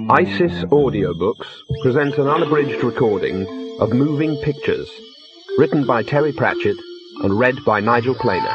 ISIS Audiobooks presents an unabridged recording of Moving Pictures, written by Terry Pratchett and read by Nigel Planer.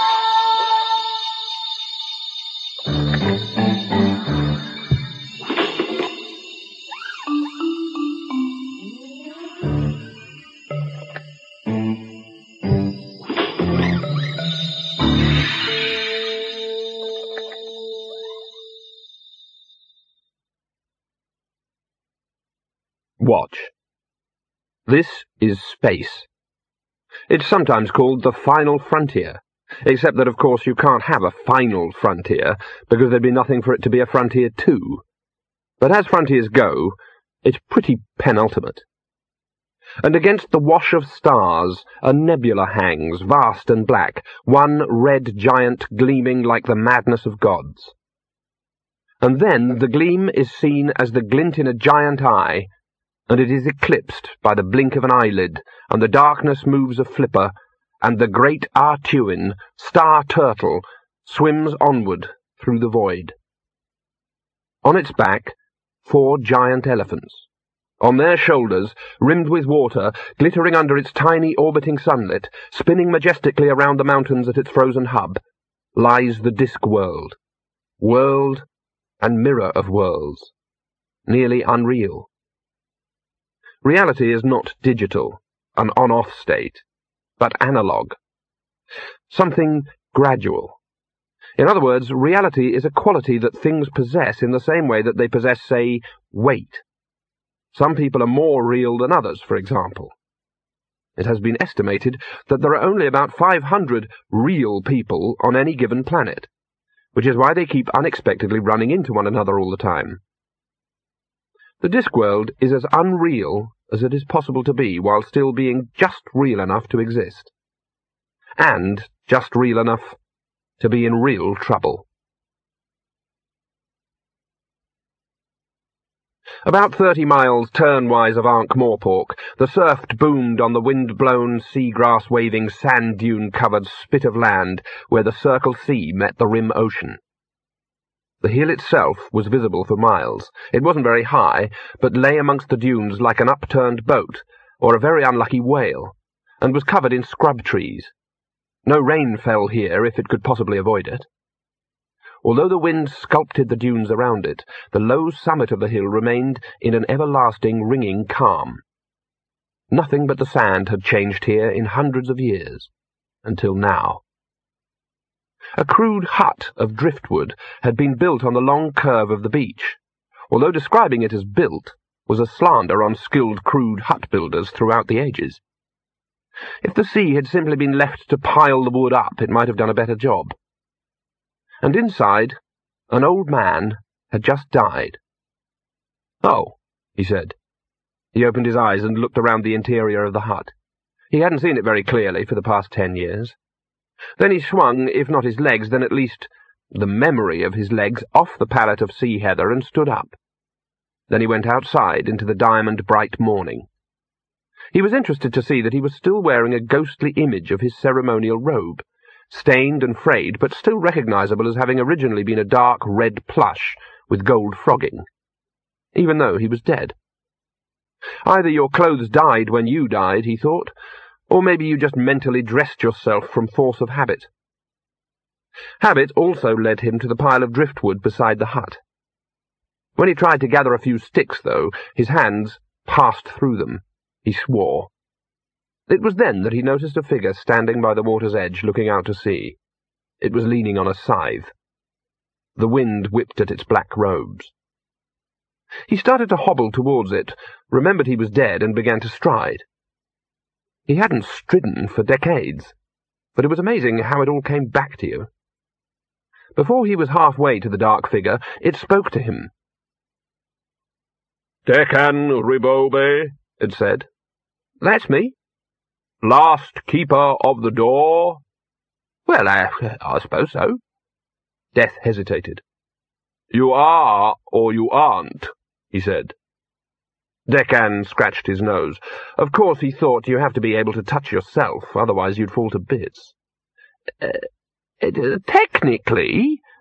Watch. This is space. It's sometimes called the final frontier, except that of course you can't have a final frontier, because there'd be nothing for it to be a frontier to. But as frontiers go, it's pretty penultimate. And against the wash of stars, a nebula hangs, vast and black, one red giant gleaming like the madness of gods. And then the gleam is seen as the glint in a giant eye, and it is eclipsed by the blink of an eyelid, and the darkness moves a flipper, and the great Artuin, star turtle, swims onward through the void. On its back, 4 giant elephants. On their shoulders, rimmed with water, glittering under its tiny orbiting sunlit, spinning majestically around the mountains at its frozen hub, lies the Discworld. World and mirror of worlds. Nearly unreal. Reality is not digital, an on-off state, but analog. Something gradual. In other words, reality is a quality that things possess in the same way that they possess, say, weight. Some people are more real than others, for example. It has been estimated that there are only about 500 real people on any given planet, which is why they keep unexpectedly running into one another all the time. The Discworld is as unreal as it is possible to be, while still being just real enough to exist. And just real enough to be in real trouble. About 30 miles turnwise of Ankh-Morpork, the surf boomed on the wind-blown, seagrass-waving, sand-dune-covered spit of land where the Circle Sea met the rim ocean. The hill itself was visible for miles. It wasn't very high, but lay amongst the dunes like an upturned boat, or a very unlucky whale, and was covered in scrub trees. No rain fell here, if it could possibly avoid it. Although the wind sculpted the dunes around it, the low summit of the hill remained in an everlasting, ringing calm. Nothing but the sand had changed here in hundreds of years, until now. A crude hut of driftwood had been built on the long curve of the beach, although describing it as built was a slander on skilled crude hut builders throughout the ages. If the sea had simply been left to pile the wood up, it might have done a better job. And inside, an old man had just died. "Oh," he said. He opened his eyes and looked around the interior of the hut. He hadn't seen it very clearly for the past 10 years. Then he swung, if not his legs, then at least the memory of his legs, off the pallet of sea heather and stood up. Then he went outside into the diamond-bright morning. He was interested to see that he was still wearing a ghostly image of his ceremonial robe, stained and frayed, but still recognizable as having originally been a dark red plush with gold frogging, even though he was dead. Either your clothes died when you died, he thought, or maybe you just mentally dressed yourself from force of habit. Habit also led him to the pile of driftwood beside the hut. When he tried to gather a few sticks, though, his hands passed through them. He swore. It was then that he noticed a figure standing by the water's edge, looking out to sea. It was leaning on a scythe. The wind whipped at its black robes. He started to hobble towards it, remembered he was dead, and began to stride. He hadn't stridden for decades, but it was amazing how it all came back to you. Before he was halfway to the dark figure, it spoke to him. "Deccan Ribobe," it said. "That's me." "Last keeper of the door?" "Well, I suppose so." Death hesitated. "You are or you aren't," he said. Deccan scratched his nose. Of course, he thought, you have to be able to touch yourself, otherwise you'd fall to bits. Technically,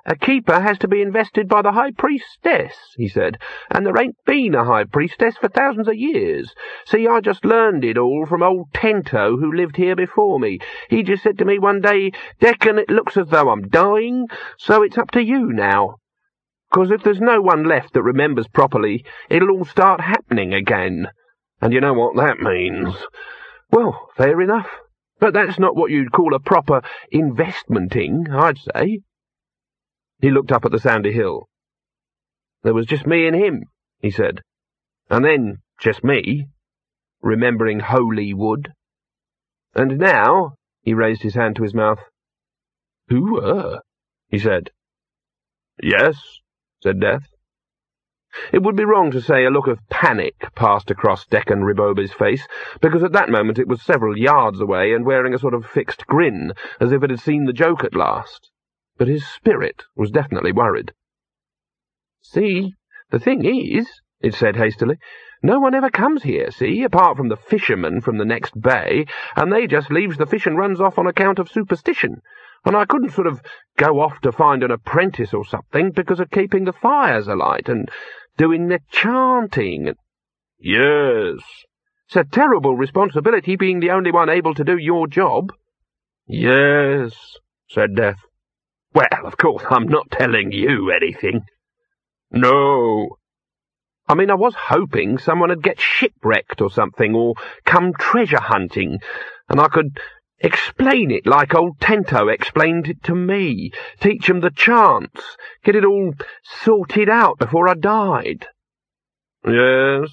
A keeper has to be invested by the High Priestess, he said, and there ain't been a High Priestess for thousands of years. See, I just learned it all from old Tento, who lived here before me. He just said to me one day, Deccan, it looks as though I'm dying, so it's up to you now. 'Cause if there's no one left that remembers properly, it'll all start happening again. And you know what that means. Well, fair enough. But that's not what you'd call a proper investmenting, I'd say. He looked up at the sandy hill. There was just me and him, he said. And then just me, remembering Holy Wood. And now, he raised his hand to his mouth. Who, he said. Yes, said Death. It would be wrong to say a look of panic passed across Deccan Ribobi's face, because at that moment it was several yards away and wearing a sort of fixed grin, as if it had seen the joke at last. But his spirit was definitely worried. See, the thing is, it said hastily, no one ever comes here, see, apart from the fishermen from the next bay, and they just leaves the fish and runs off on account of superstition. And I couldn't sort of go off to find an apprentice or something because of keeping the fires alight and doing the chanting. Yes. It's a terrible responsibility being the only one able to do your job. Yes, said Death. Well, of course, I'm not telling you anything. No. I mean, I was hoping someone would get shipwrecked or something, or come treasure hunting, and I could explain it like old Tento explained it to me, teach 'em the chants, get it all sorted out before I died. Yes.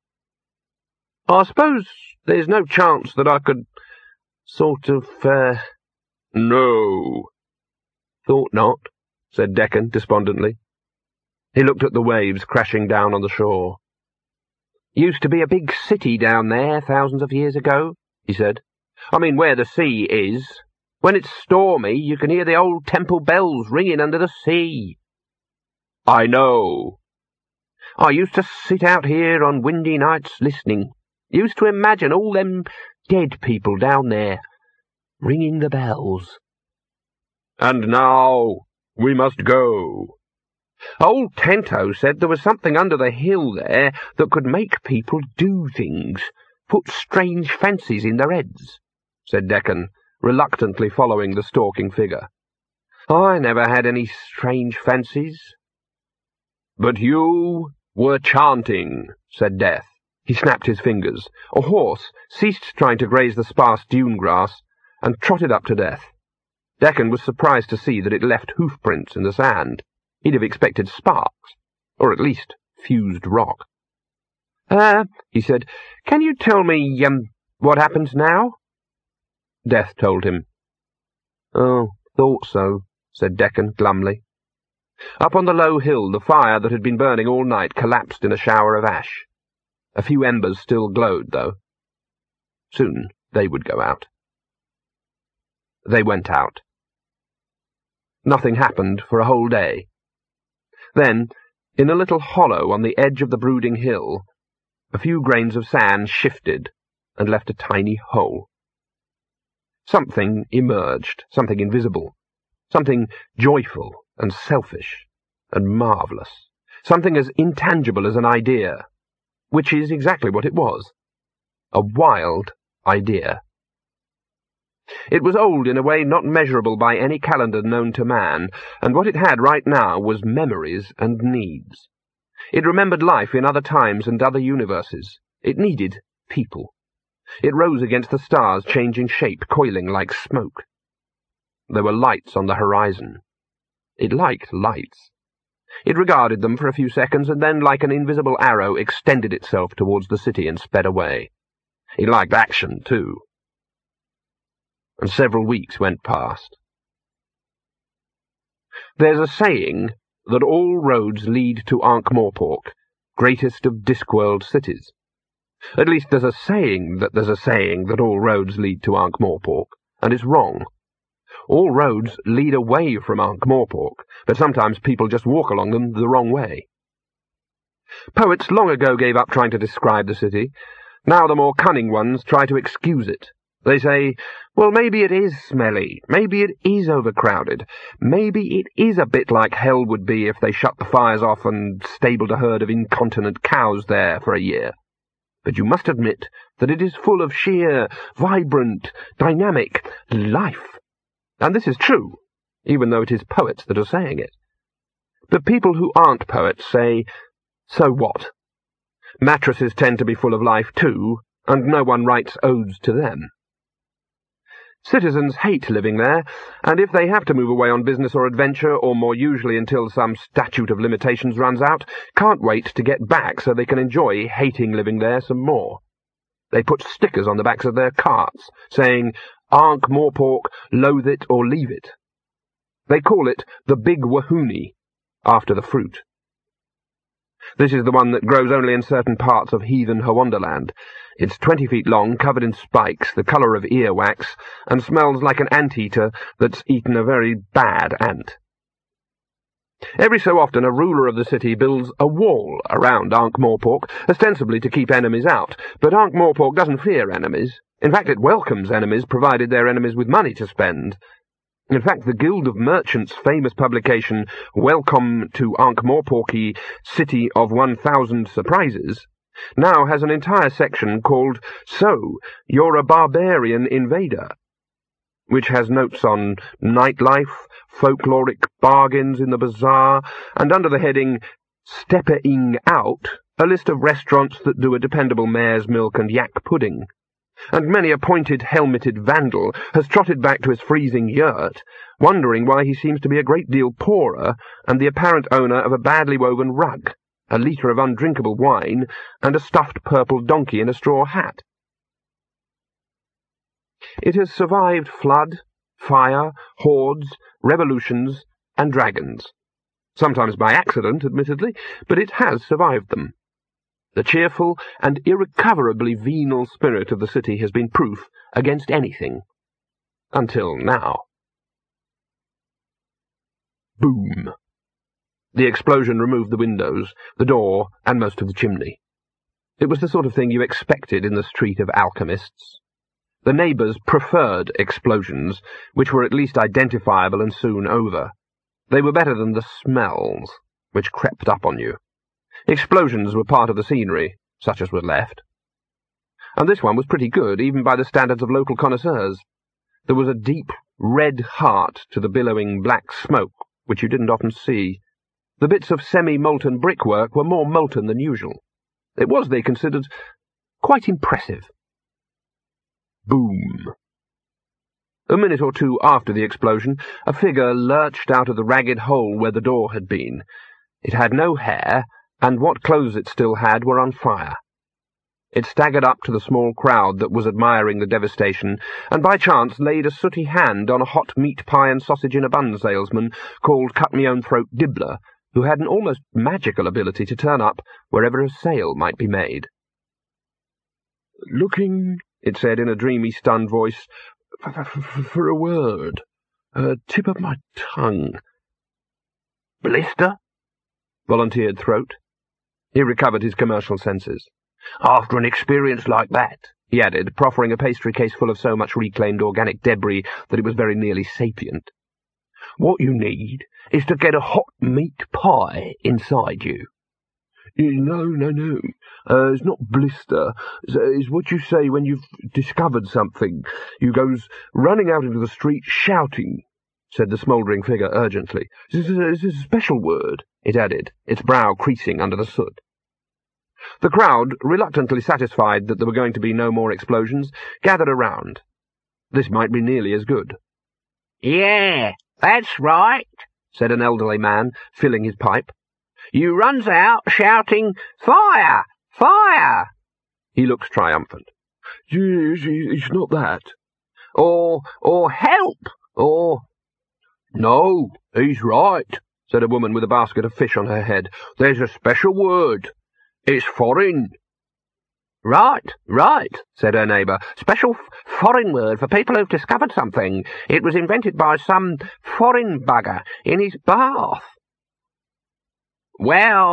I suppose there's no chance that I could sort of, No. Thought not, said Deccan despondently. He looked at the waves crashing down on the shore. Used to be a big city down there thousands of years ago, he said. I mean, where the sea is. When it's stormy, you can hear the old temple bells ringing under the sea. I know. I used to sit out here on windy nights listening. Used to imagine all them dead people down there, ringing the bells. And now we must go. Old Tento said there was something under the hill there that could make people do things, put strange fancies in their heads, said Deccan, reluctantly following the stalking figure. I never had any strange fancies. But you were chanting, said Death. He snapped his fingers. A horse ceased trying to graze the sparse dune grass and trotted up to Death. Deccan was surprised to see that it left hoofprints in the sand. He'd have expected sparks, or at least fused rock. He said, can you tell me, what happens now? Death told him. Oh, thought so, said Deccan glumly. Up on the low hill, the fire that had been burning all night collapsed in a shower of ash. A few embers still glowed, though. Soon they would go out. They went out. Nothing happened for a whole day. Then, in a little hollow on the edge of the brooding hill, a few grains of sand shifted and left a tiny hole. Something emerged, something invisible, something joyful and selfish and marvellous, something as intangible as an idea, which is exactly what it was, a wild idea. It was old in a way not measurable by any calendar known to man, and what it had right now was memories and needs. It remembered life in other times and other universes. It needed people. It rose against the stars, changing shape, coiling like smoke. There were lights on the horizon. It liked lights. It regarded them for a few seconds, and then, like an invisible arrow, extended itself towards the city and sped away. It liked action, too. And several weeks went past. There's a saying that all roads lead to Ankh-Morpork, greatest of Discworld cities. At least there's a saying that all roads lead to Ankh-Morpork, and it's wrong. All roads lead away from Ankh-Morpork, but sometimes people just walk along them the wrong way. Poets long ago gave up trying to describe the city. Now the more cunning ones try to excuse it. They say, well, maybe it is smelly, maybe it is overcrowded, maybe it is a bit like hell would be if they shut the fires off and stabled a herd of incontinent cows there for a year. But you must admit that it is full of sheer, vibrant, dynamic life. And this is true, even though it is poets that are saying it. But people who aren't poets say, so what? Mattresses tend to be full of life too, and no one writes odes to them. Citizens hate living there, and if they have to move away on business or adventure, or more usually until some statute of limitations runs out, can't wait to get back so they can enjoy hating living there some more. They put stickers on the backs of their carts, saying, Ankh-Morpork, loathe it or leave it. They call it the Big Wahoonie, after the fruit. This is the one that grows only in certain parts of heathen Hawonderland. It's 20 feet long, covered in spikes, the colour of earwax, and smells like an anteater that's eaten a very bad ant. Every so often a ruler of the city builds a wall around Ankh-Morpork, ostensibly to keep enemies out, but Ankh-Morpork doesn't fear enemies. In fact, it welcomes enemies, provided they're enemies with money to spend. In fact, the Guild of Merchants' famous publication, Welcome to Ankh-Morporky, City of 1000 Surprises, now has an entire section called So, You're a Barbarian Invader, which has notes on nightlife, folkloric bargains in the bazaar, and under the heading Stepping Out, a list of restaurants that do a dependable mare's milk and yak pudding. And many a pointed, helmeted vandal has trotted back to his freezing yurt, wondering why he seems to be a great deal poorer and the apparent owner of a badly woven rug, a litre of undrinkable wine, and a stuffed purple donkey in a straw hat. It has survived flood, fire, hordes, revolutions, and dragons. Sometimes by accident, admittedly, but it has survived them. The cheerful and irrecoverably venal spirit of the city has been proof against anything. Until now. Boom. The explosion removed the windows, the door, and most of the chimney. It was the sort of thing you expected in the street of alchemists. The neighbours preferred explosions, which were at least identifiable and soon over. They were better than the smells, which crept up on you. Explosions were part of the scenery, such as was left. And this one was pretty good, even by the standards of local connoisseurs. There was a deep, red heart to the billowing black smoke, which you didn't often see. The bits of semi-molten brickwork were more molten than usual. It was, they considered, quite impressive. Boom. A minute or two after the explosion, a figure lurched out of the ragged hole where the door had been. It had no hair, and what clothes it still had were on fire. It staggered up to the small crowd that was admiring the devastation, and by chance laid a sooty hand on a hot meat pie and sausage in a bun salesman called Cut-Me-Own-Throat Dibbler, who had an almost magical ability to turn up wherever a sale might be made. "Looking," it said in a dreamy, stunned voice, "for a word. Tip of my tongue." "Blister?" volunteered Throat. He recovered his commercial senses. "After an experience like that," he added, proffering a pastry case full of so much reclaimed organic debris that it was very nearly sapient, "what you need is to get a hot meat pie inside you." No. It's not blister. It's what you say when you've discovered something. You goes running out into the street shouting," said the smouldering figure urgently. "This is a special word," it added, its brow creasing under the soot. The crowd, reluctantly satisfied that there were going to be no more explosions, gathered around. This might be nearly as good. "Yeah, that's right," said an elderly man, filling his pipe. "You runs out shouting, 'Fire! Fire!'" He looked triumphant. "It's not that." Or 'Help!' or—" "No, he's right," said a woman with a basket of fish on her head. "There's a special word. It's foreign." Right, said her neighbour. "Special foreign word for people who've discovered something. It was invented by some foreign bugger in his bath." "Well,"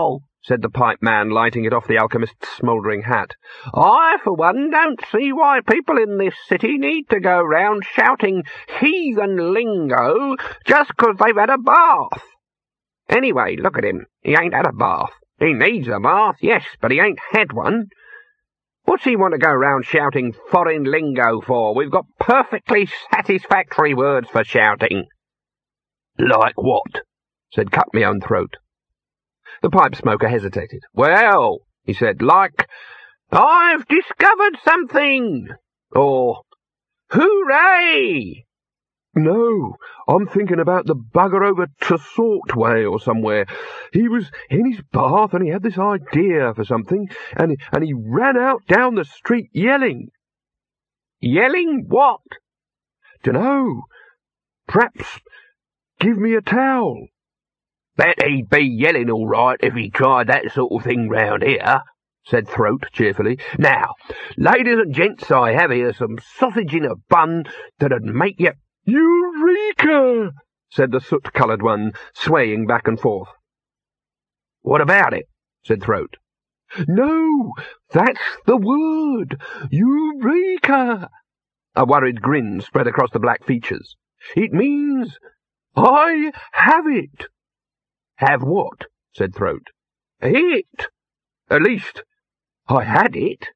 said the pipe man, lighting it off the alchemist's smouldering hat. "I, for one, don't see why people in this city need to go round shouting heathen lingo just 'cause they've had a bath. Anyway, look at him. He ain't had a bath. He needs a bath, yes, but he ain't had one. What's he want to go round shouting foreign lingo for? We've got perfectly satisfactory words for shouting." "Like what?" said Cut-Me-Own-Throat. The pipe smoker hesitated. "Well," he said, like, "I've discovered something," or "Hooray!" "No, I'm thinking about the bugger over to Sort way or somewhere. He was in his bath and he had this idea for something, and he ran out down the street yelling." "Yelling what?" "Dunno. P'raps give me a towel." "Bet he'd be yelling all right if he tried that sort of thing round here," said Throat cheerfully. "Now, ladies and gents, I have here some sausage in a bun that'd make you—" "Eureka!" said the soot-coloured one, swaying back and forth. "What about it?" said Throat. "No, that's the word. Eureka!" A worried grin spread across the black features. "It means I have it." "Have what?" said Throat. "It. At least, I had it.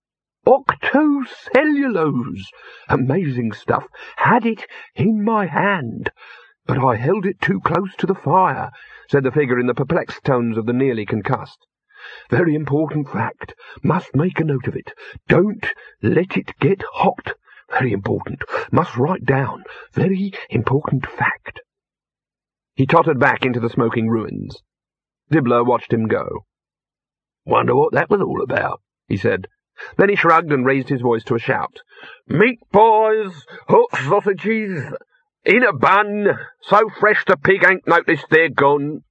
Octocellulose. Amazing stuff. Had it in my hand. But I held it too close to the fire," said the figure in the perplexed tones of the nearly concussed. "Very important fact. Must make a note of it. Don't let it get hot. Very important. Must write down. Very important fact." He tottered back into the smoking ruins. Dibbler watched him go. "Wonder what that was all about," he said. Then he shrugged and raised his voice to a shout. "Meat, boys! Hot sausages! In a bun! So fresh the pig ain't noticed they're gone!"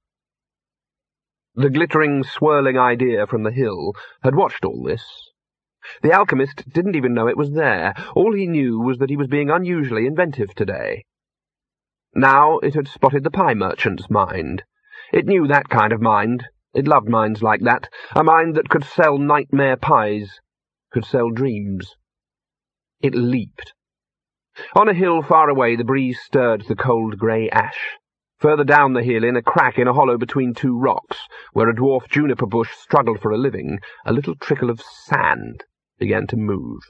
The glittering, swirling idea from the hill had watched all this. The alchemist didn't even know it was there. All he knew was that he was being unusually inventive today. Now it had spotted the pie merchant's mind. It knew that kind of mind. It loved minds like that, a mind that could sell nightmare pies, could sell dreams. It leaped. On a hill far away the breeze stirred the cold grey ash. Further down the hill, in a crack in a hollow between two rocks, where a dwarf juniper bush struggled for a living, a little trickle of sand began to move.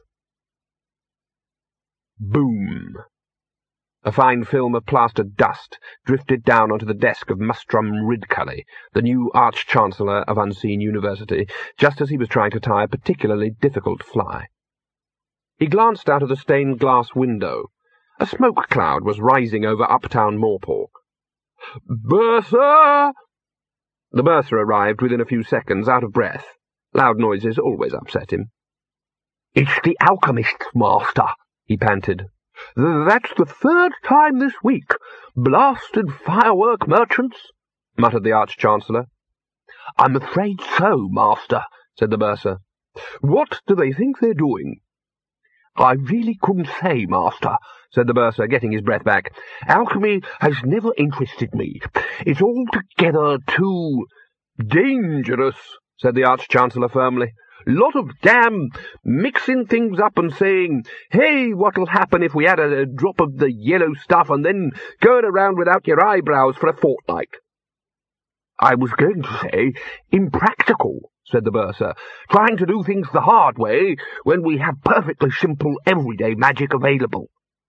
Boom! A fine film of plastered dust drifted down onto the desk of Mustrum Ridcully, the new Arch-Chancellor of Unseen University, just as he was trying to tie a particularly difficult fly. He glanced out of the stained-glass window. A smoke cloud was rising over uptown Morpork. "Bertha!" The bursar arrived within a few seconds, out of breath. Loud noises always upset him. "It's the alchemist's master," he panted. "That's the third time this week. Blasted firework merchants," muttered the Arch-Chancellor. "I'm afraid so, master," said the bursar. "What do they think they're doing?" "I really couldn't say, master," said the bursar, getting his breath back. "Alchemy has never interested me. It's altogether too—" "Dangerous," said the Arch-Chancellor firmly. "Lot of damn mixing things up and saying, 'Hey, what'll happen if we add a drop of the yellow stuff,' and then going around without your eyebrows for a fortnight." "I was going to say impractical," said the bursar, "trying to do things the hard way when we have perfectly simple everyday magic available."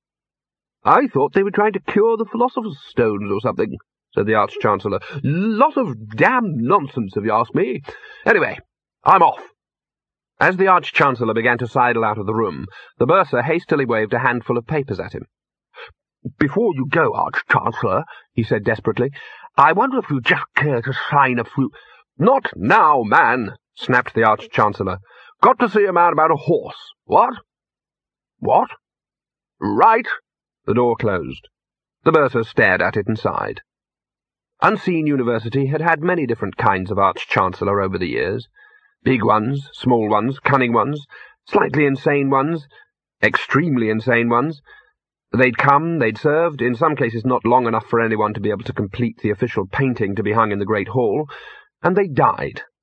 "I thought they were trying to cure the Philosopher's Stones or something," said the Arch-Chancellor. "Lot of damn nonsense, if you ask me. Anyway, I'm off." As the Arch-Chancellor began to sidle out of the room, the bursar hastily waved a handful of papers at him. "Before you go, Arch-Chancellor," he said desperately, "I wonder if you'd just care to sign a few—" "Not now, man," snapped the Arch-Chancellor. "Got to see a man about a horse. What?" "What?" "Right." The door closed. The bursar stared at it and sighed. Unseen University had had many different kinds of Arch-Chancellor over the years. Big ones, small ones, cunning ones, slightly insane ones, extremely insane ones. They'd come, they'd served, in some cases not long enough for anyone to be able to complete the official painting to be hung in the Great Hall, and they died,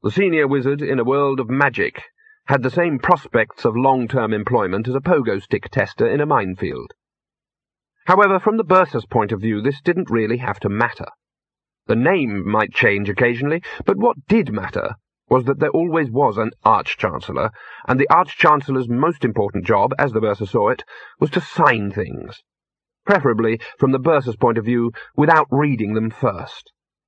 The senior wizard in a world of magic had the same prospects of long-term employment as a pogo stick tester in a minefield. However, from the bursar's point of view, this didn't really have to matter. The name might change occasionally, but what did matter was that there always was an Arch-Chancellor, and the Arch-Chancellor's most important job, as the bursar saw it, was to sign things. Preferably, from the bursar's point of view, without reading them first.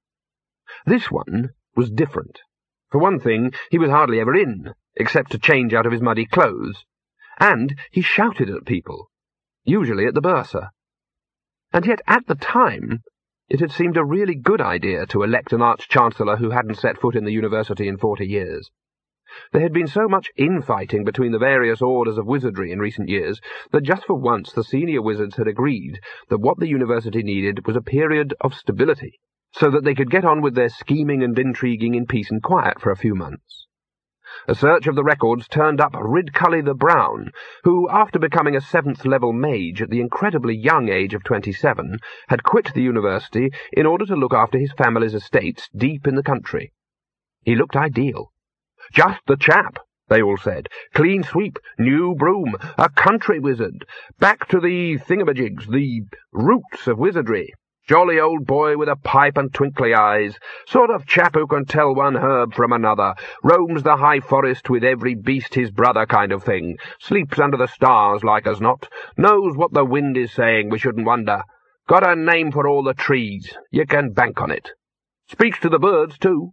This one was different. For one thing, he was hardly ever in, except to change out of his muddy clothes, and he shouted at people, usually at the bursar. And yet, at the time, it had seemed a really good idea to elect an Arch-Chancellor who hadn't set foot in the university in 40 years. There had been so much infighting between the various orders of wizardry in recent years that just for once the senior wizards had agreed that what the university needed was a period of stability, so that they could get on with their scheming and intriguing in peace and quiet for a few months. A search of the records turned up Ridcully the Brown, who, after becoming a 7th-level mage at the incredibly young age of 27, had quit the university in order to look after his family's estates deep in the country. He looked ideal. Just the chap, they all said. Clean sweep, new broom, a country wizard, back to the thingamajigs, the roots of wizardry. Jolly old boy with a pipe and twinkly eyes, sort of chap who can tell one herb from another, roams the high forest with every beast his brother kind of thing, sleeps under the stars like as not, knows what the wind is saying, we shouldn't wonder, got a name for all the trees, you can bank on it. Speaks to the birds, too.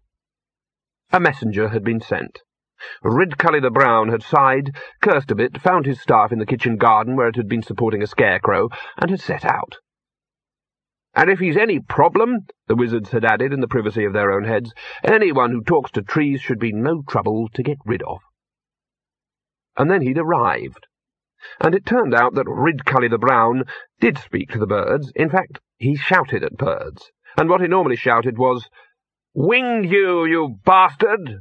A messenger had been sent. Ridcully the Brown had sighed, cursed a bit, found his staff in the kitchen garden where it had been supporting a scarecrow, and had set out. And if he's any problem, the wizards had added in the privacy of their own heads, anyone who talks to trees should be no trouble to get rid of. And then he'd arrived. And it turned out that Ridcully the Brown did speak to the birds. In fact, he shouted at birds. And what he normally shouted was, "Winged you, you bastard!"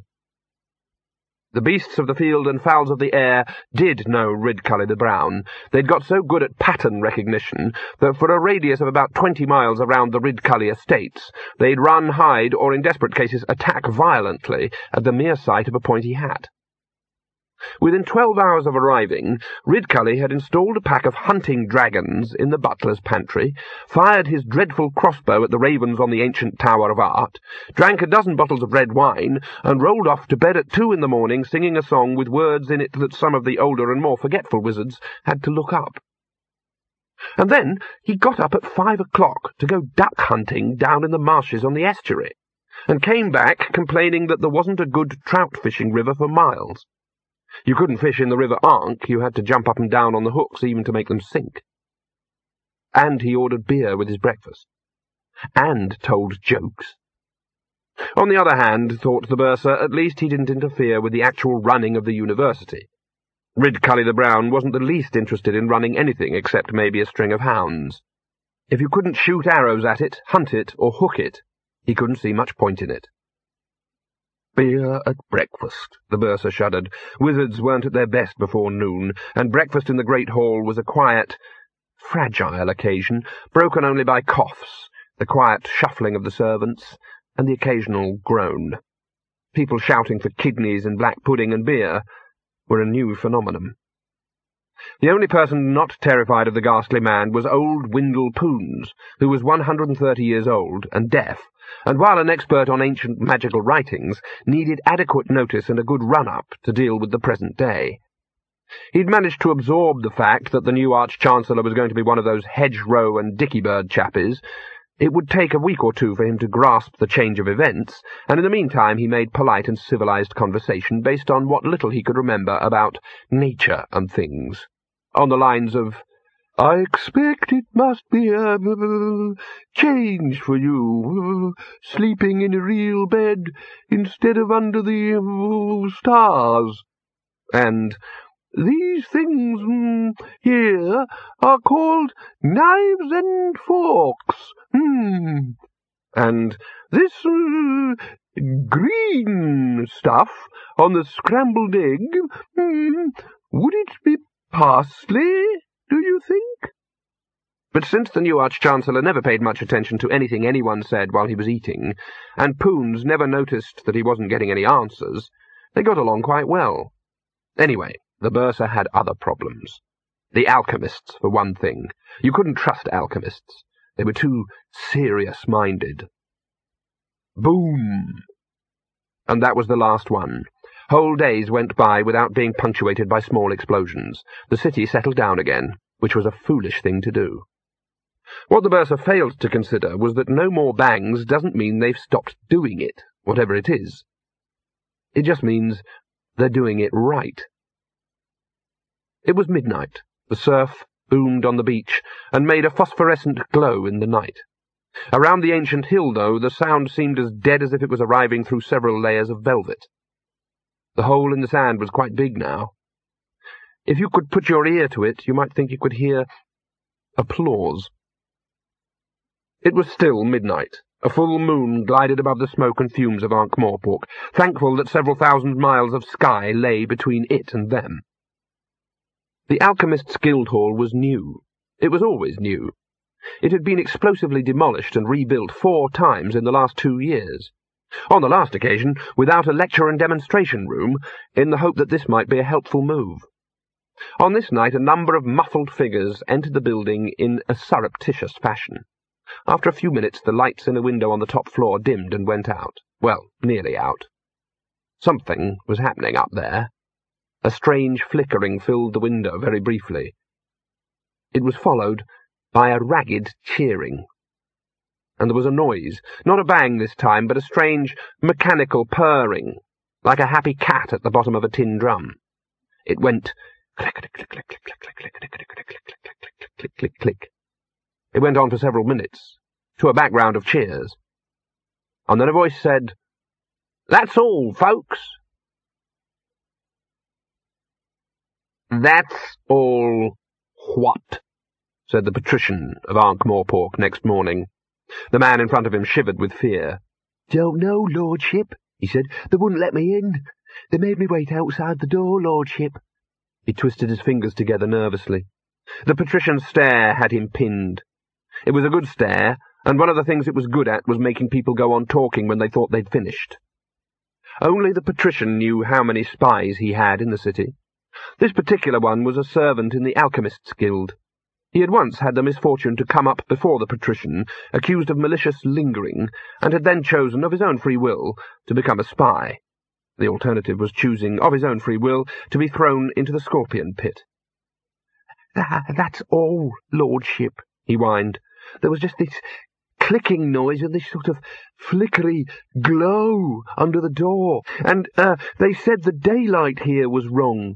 The beasts of the field and fowls of the air did know Ridcully the Brown. They'd got so good at pattern recognition that for a radius of about 20 miles around the Ridcully estates, they'd run, hide, or in desperate cases attack violently at the mere sight of a pointy hat. Within 12 hours of arriving, Ridcully had installed a pack of hunting dragons in the butler's pantry, fired his dreadful crossbow at the ravens on the ancient Tower of Art, drank a dozen bottles of red wine, and rolled off to bed at 2 in the morning singing a song with words in it that some of the older and more forgetful wizards had to look up. And then he got up at 5 o'clock to go duck hunting down in the marshes on the estuary, and came back complaining that there wasn't a good trout-fishing river for miles. You couldn't fish in the River Ankh, you had to jump up and down on the hooks even to make them sink. And he ordered beer with his breakfast. And told jokes. On the other hand, thought the bursar, at least he didn't interfere with the actual running of the university. Ridcully the Brown wasn't the least interested in running anything except maybe a string of hounds. If you couldn't shoot arrows at it, hunt it, or hook it, he couldn't see much point in it. Beer at breakfast, the bursar shuddered. Wizards weren't at their best before noon, and breakfast in the great hall was a quiet, fragile occasion, broken only by coughs, the quiet shuffling of the servants, and the occasional groan. People shouting for kidneys and black pudding and beer were a new phenomenon. The only person not terrified of the ghastly man was old Windle Poons, who was 130 years old and deaf, and while an expert on ancient magical writings, needed adequate notice and a good run-up to deal with the present day. He'd managed to absorb the fact that the new Arch-Chancellor was going to be one of those hedgerow and dickybird chappies. It would take a week or two for him to grasp the change of events, and in the meantime he made polite and civilized conversation based on what little he could remember about nature and things, on the lines of, "I expect it must be a change for you, sleeping in a real bed instead of under the stars," and "These things here are called knives and forks, and this green stuff on the scrambled egg, would it be parsley, do you think?" But since the new Arch-Chancellor never paid much attention to anything anyone said while he was eating, and Poons never noticed that he wasn't getting any answers, they got along quite well. Anyway, the Bursar had other problems. The alchemists, for one thing. You couldn't trust alchemists. They were too serious-minded. Boom! And that was the last one. Whole days went by without being punctuated by small explosions. The city settled down again, which was a foolish thing to do. What the Bursar failed to consider was that no more bangs doesn't mean they've stopped doing it, whatever it is. It just means they're doing it right. It was midnight. The surf boomed on the beach and made a phosphorescent glow in the night. Around the ancient hill, though, the sound seemed as dead as if it was arriving through several layers of velvet. The hole in the sand was quite big now. If you could put your ear to it, you might think you could hear applause. It was still midnight. A full moon glided above the smoke and fumes of Ankh-Morpork, thankful that several thousand miles of sky lay between it and them. The Alchemists' Guildhall was new. It was always new. It had been explosively demolished and rebuilt 4 times in the last 2 years. On the last occasion, without a lecture and demonstration room, in the hope that this might be a helpful move. On this night, a number of muffled figures entered the building in a surreptitious fashion. After a few minutes, the lights in a window on the top floor dimmed and went out. Well, nearly out. Something was happening up there. A strange flickering filled the window very briefly. It was followed by a ragged cheering. And there was a noise, not a bang this time, but a strange, mechanical purring, like a happy cat at the bottom of a tin drum. It went click-click-click-click-click-click-click-click-click-click-click-click. It went on for several minutes, to a background of cheers. And then a voice said, "That's all, folks." "That's all what?" said the patrician of Ankh-Morpork next morning. The man in front of him shivered with fear. "Don't know, Lordship," he said. "They wouldn't let me in. They made me wait outside the door, Lordship." He twisted his fingers together nervously. The patrician's stare had him pinned. It was a good stare, and one of the things it was good at was making people go on talking when they thought they'd finished. Only the patrician knew how many spies he had in the city. This particular one was a servant in the Alchemists' Guild. He had once had the misfortune to come up before the patrician, accused of malicious lingering, and had then chosen, of his own free will, to become a spy. The alternative was choosing, of his own free will, to be thrown into the scorpion pit. "That's all, Lordship," he whined. "There was just this clicking noise and this sort of flickery glow under the door, and they said the daylight here was wrong."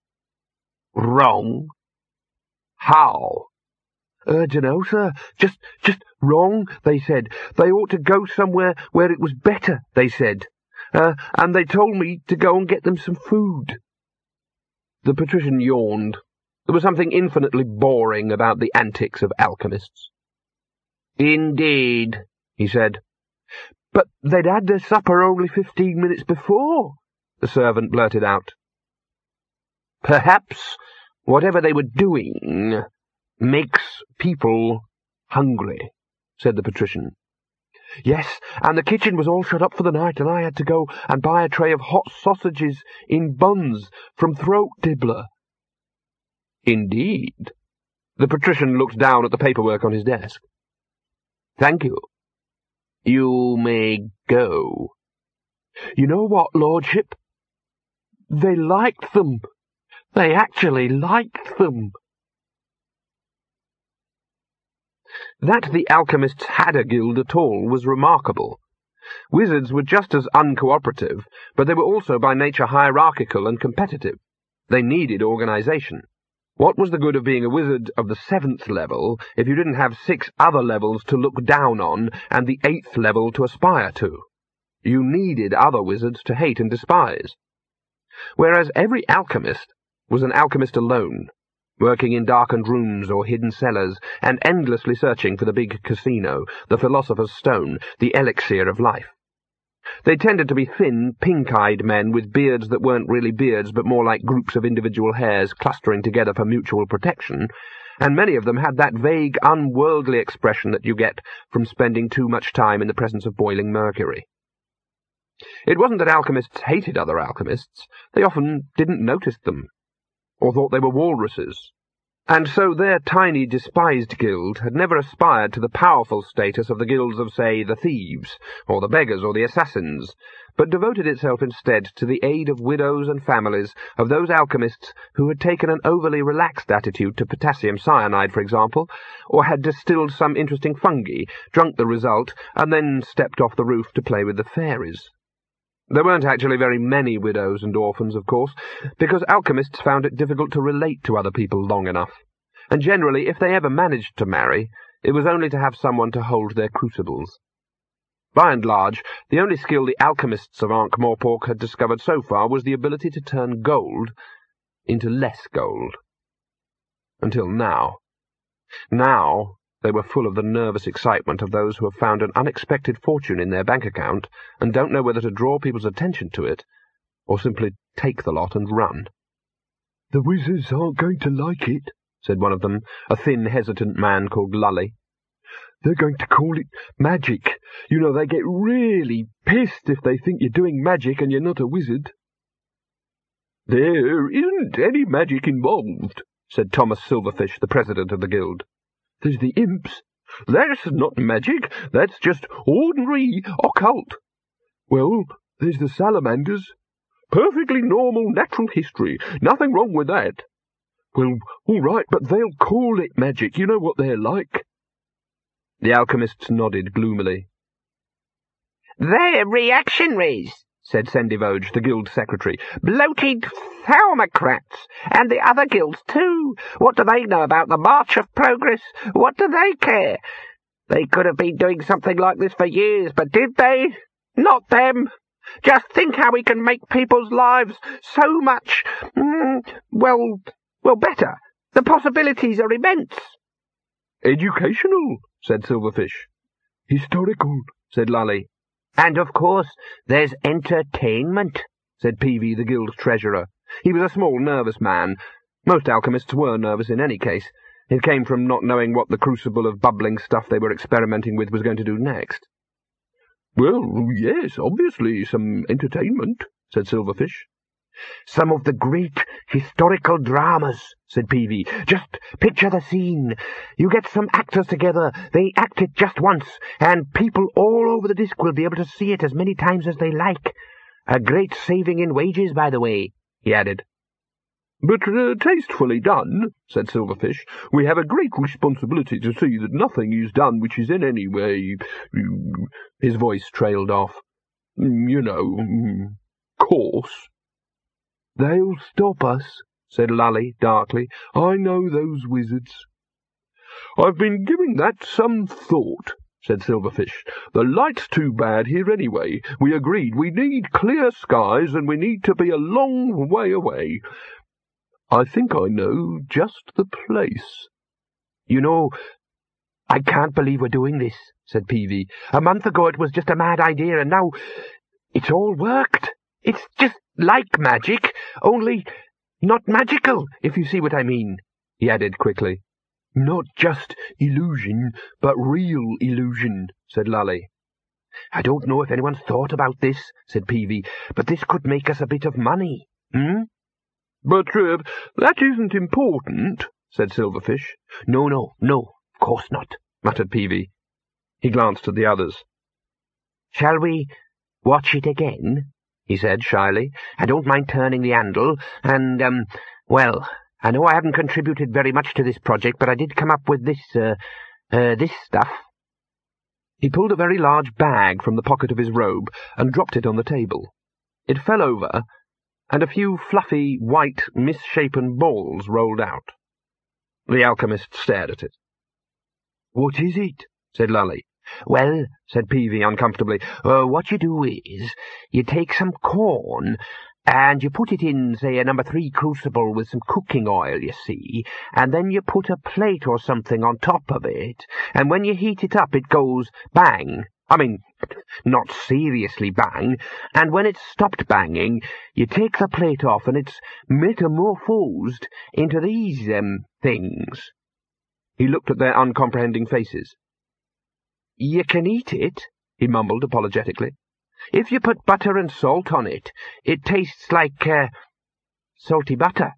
"Wrong? How?" Dunno, sir. Just wrong, they said. They ought to go somewhere where it was better, they said. And they told me to go and get them some food." The patrician yawned. There was something infinitely boring about the antics of alchemists. "Indeed," he said. "But they'd had their supper only 15 minutes before," the servant blurted out. "Perhaps whatever they were doing makes people hungry," said the patrician. "Yes, and the kitchen was all shut up for the night, and I had to go and buy a tray of hot sausages in buns from Throat Dibbler." "Indeed?" The patrician looked down at the paperwork on his desk. "Thank you. You may go." "You know what, Lordship? They liked them. They actually liked them." That the alchemists had a guild at all was remarkable. Wizards were just as uncooperative, but they were also by nature hierarchical and competitive. They needed organization. What was the good of being a wizard of the 7th level if you didn't have 6 other levels to look down on and the 8th level to aspire to? You needed other wizards to hate and despise. Whereas every alchemist was an alchemist alone, working in darkened rooms or hidden cellars, and endlessly searching for the big casino, the philosopher's stone, the elixir of life. They tended to be thin, pink-eyed men with beards that weren't really beards but more like groups of individual hairs clustering together for mutual protection, and many of them had that vague, unworldly expression that you get from spending too much time in the presence of boiling mercury. It wasn't that alchemists hated other alchemists. They often didn't notice them, or thought they were walruses. And so their tiny, despised guild had never aspired to the powerful status of the guilds of, say, the thieves, or the beggars, or the assassins, but devoted itself instead to the aid of widows and families of those alchemists who had taken an overly relaxed attitude to potassium cyanide, for example, or had distilled some interesting fungi, drunk the result, and then stepped off the roof to play with the fairies. There weren't actually very many widows and orphans, of course, because alchemists found it difficult to relate to other people long enough, and generally, if they ever managed to marry, it was only to have someone to hold their crucibles. By and large, the only skill the alchemists of Ankh-Morpork had discovered so far was the ability to turn gold into less gold. Until now. Now they were full of the nervous excitement of those who have found an unexpected fortune in their bank account and don't know whether to draw people's attention to it or simply take the lot and run. "The wizards aren't going to like it," said one of them, a thin, hesitant man called Lully. "They're going to call it magic. You know, they get really pissed if they think you're doing magic and you're not a wizard." "There isn't any magic involved," said Thomas Silverfish, the president of the guild. "There's the imps." "That's not magic. That's just ordinary occult." "Well, there's the salamanders." "Perfectly normal natural history. Nothing wrong with that." "Well, all right, but they'll call it magic. You know what they're like." The alchemists nodded gloomily. "They're reactionaries," said Sendivoj, the guild secretary. "Bloated thaumakrats, and the other guilds too. What do they know about the March of Progress? What do they care? They could have been doing something like this for years, but did they? Not them. Just think how we can make people's lives so much, well, better. The possibilities are immense." "Educational," said Silverfish. "Historical," said Lully. "And, of course, there's entertainment," said Peavy, the guild treasurer. He was a small, nervous man. Most alchemists were nervous in any case. It came from not knowing what the crucible of bubbling stuff they were experimenting with was going to do next. "Well, yes, obviously, some entertainment," said Silverfish. "Some of the great historical dramas," said Peavy. "Just picture the scene. You get some actors together, they act it just once, and people all over the disk will be able to see it as many times as they like. A great saving in wages, by the way," he added. "But tastefully done," said Silverfish. "We have a great responsibility to see that nothing is done which is in any way—" His voice trailed off. "You know, coarse." "They'll stop us," said Lully darkly. "I know those wizards." "I've been giving that some thought," said Silverfish. "The light's too bad here anyway. We agreed we need clear skies and we need to be a long way away. I think I know just the place." "You know, I can't believe we're doing this," said Peavy. "A month ago it was just a mad idea, and now it's all worked. It's just like magic, only not magical, if you see what I mean," he added quickly. "Not just illusion, but real illusion," said Lully. "I don't know if anyone's thought about this," said Peavy, "but this could make us a bit of money, "But that isn't important," said Silverfish. No, of course not," muttered Peavy. He glanced at the others. "Shall we watch it again?" he said shyly. "I don't mind turning the handle, and, well, I know I haven't contributed very much to this project, but I did come up with this stuff." He pulled a very large bag from the pocket of his robe and dropped it on the table. It fell over, and a few fluffy, white, misshapen balls rolled out. The alchemist stared at it. "What is it?" said Lully. "Well," said Peavy uncomfortably, "what you do is, you take some corn, and you put it in, say, a No. 3 crucible with some cooking oil, you see, and then you put a plate or something on top of it, and when you heat it up it goes bang. I mean, not seriously bang, and when it's stopped banging, you take the plate off and it's metamorphosed into these, things. He looked at their uncomprehending faces. You can eat it, he mumbled apologetically. If you put butter and salt on it, it tastes like, salty butter.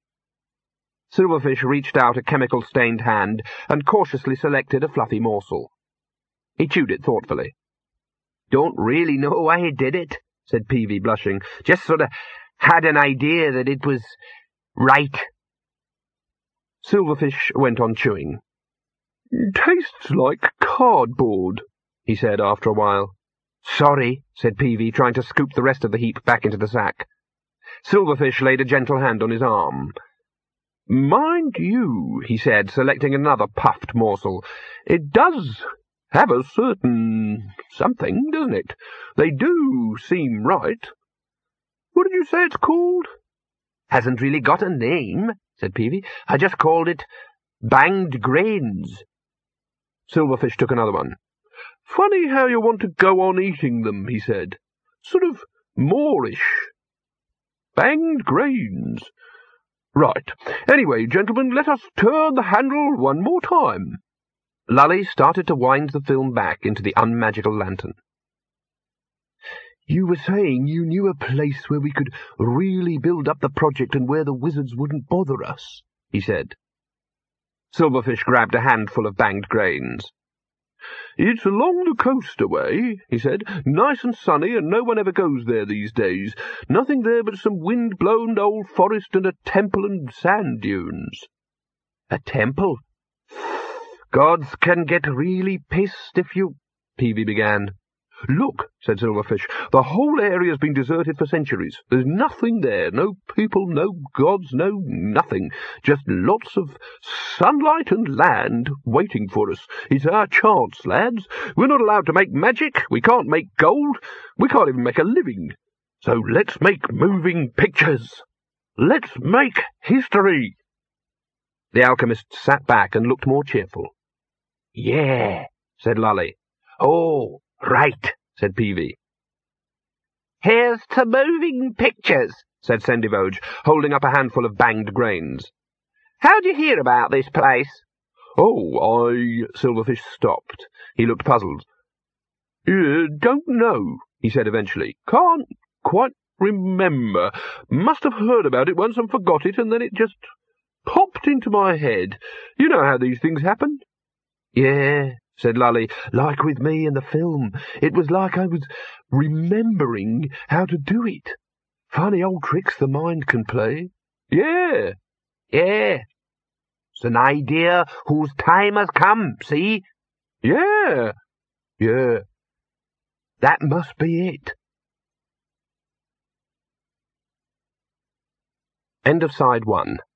Silverfish reached out a chemical-stained hand and cautiously selected a fluffy morsel. He chewed it thoughtfully. Don't really know why he did it, said Peavy, blushing. Just sort of had an idea that it was right. Silverfish went on chewing. Tastes like cardboard, he said after a while. Sorry, said Peavy, trying to scoop the rest of the heap back into the sack. Silverfish laid a gentle hand on his arm. Mind you, he said, selecting another puffed morsel, it does have a certain something, doesn't it? They do seem right. What did you say it's called? Hasn't really got a name, said Peavy. I just called it banged grains. Silverfish took another one. Funny how you want to go on eating them, he said. Sort of Moorish. Banged grains. Right. Anyway, gentlemen, let us turn the handle one more time. Lully started to wind the film back into the unmagical lantern. You were saying you knew a place where we could really build up the project and where the wizards wouldn't bother us, he said. Silverfish grabbed a handful of banged grains. It's along the coast away, he said. Nice and sunny, and no one ever goes there these days. Nothing there but some wind-blown old forest and a temple and sand dunes. A temple? Gods can get really pissed if you... Peavy began. Look, said Silverfish, the whole area's been deserted for centuries. There's nothing there, no people, no gods, no nothing. Just lots of sunlight and land waiting for us. It's our chance, lads. We're not allowed to make magic, we can't make gold, we can't even make a living. So let's make moving pictures. Let's make history. The alchemist sat back and looked more cheerful. Yeah, said Lully. Oh, right, said Peavy. Here's to moving pictures, said Sendivoge, holding up a handful of banged grains. How'd you hear about this place? Oh, Silverfish stopped. He looked puzzled. Don't know, he said eventually. Can't quite remember. Must have heard about it once and forgot it, and then it just popped into my head. You know how these things happen? Yeah, said Lully, like with me in the film. It was like I was remembering how to do it. Funny old tricks the mind can play. Yeah. It's an idea whose time has come, see? Yeah. That must be it. End of side 1.